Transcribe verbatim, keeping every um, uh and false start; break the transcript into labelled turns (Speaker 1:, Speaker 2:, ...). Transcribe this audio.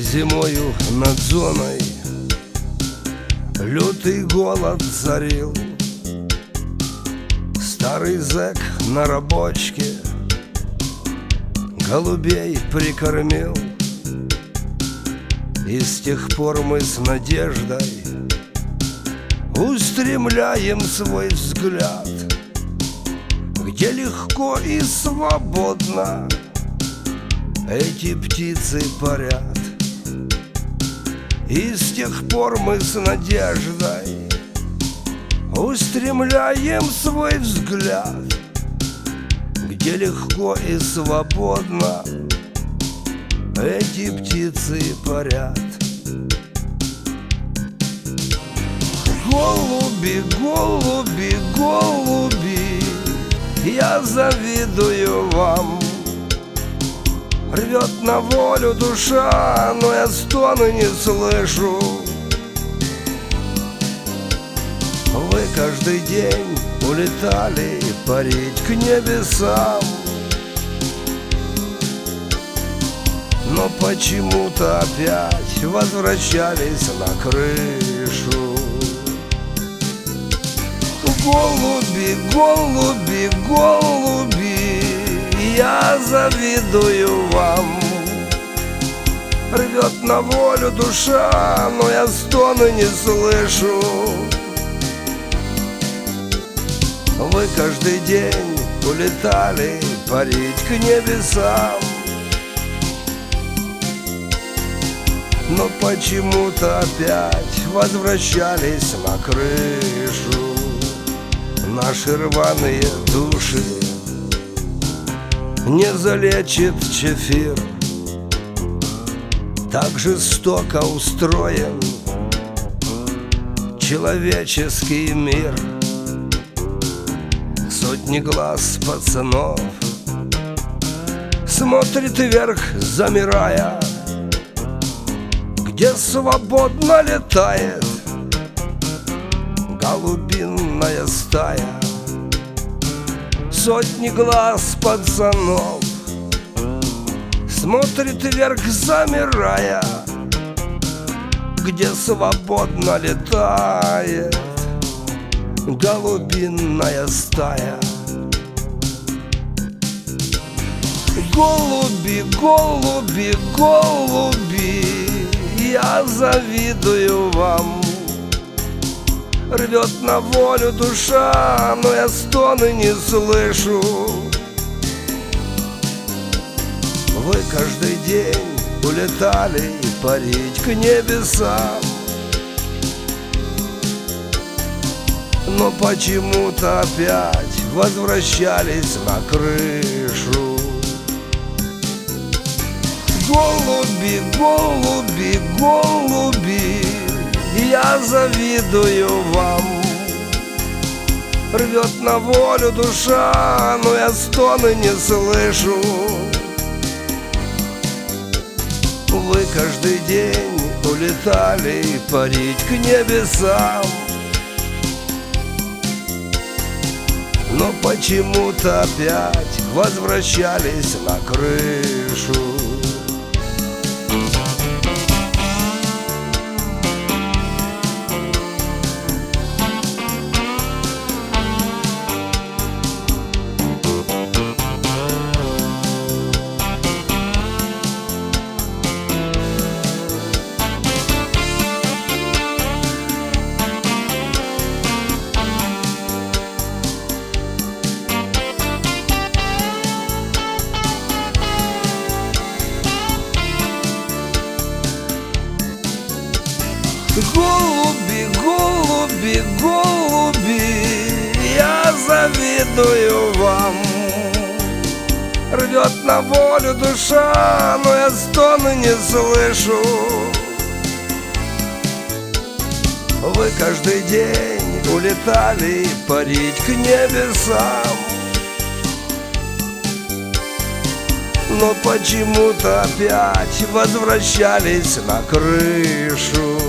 Speaker 1: Зимою над зоной лютый голод царил. Старый зэк на рабочке голубей прикормил. И с тех пор мы с надеждой устремляем свой взгляд, где легко и свободно эти птицы парят. И с тех пор мы с надеждой устремляем свой взгляд, где легко и свободно эти птицы парят. Голуби, голуби, голуби, я завидую вам. Рвет на волю душа, но я стоны не слышу. Вы каждый день улетали парить к небесам, но почему-то опять возвращались на крышу. Голуби, голуби, голуби, я завидую вам. Рвет на волю душа, но я стоны не слышу. Вы каждый день улетали парить к небесам, но почему-то опять возвращались на крышу. Наши рваные души не залечит чефир. Так жестоко устроен человеческий мир. Сотни глаз пацанов смотрит вверх, замирая, где свободно летает голубиная стая. Сотни глаз пацанов смотрит вверх, замирая, где свободно летает голубиная стая. Голуби, голуби, голуби, я завидую вам. Рвет на волю душа, но я стоны не слышу. Вы каждый день улетали парить к небесам, но почему-то опять возвращались на крышу. Голуби, голуби, голуби, я завидую вам. Рвет на волю душа, но я стоны не слышу. Вы каждый день улетали парить к небесам, но почему-то опять возвращались на крышу. Голуби, голуби, голуби, я завидую вам. Рвет на волю душа, но я стоны не слышу. Вы каждый день улетали парить к небесам, но почему-то опять возвращались на крышу.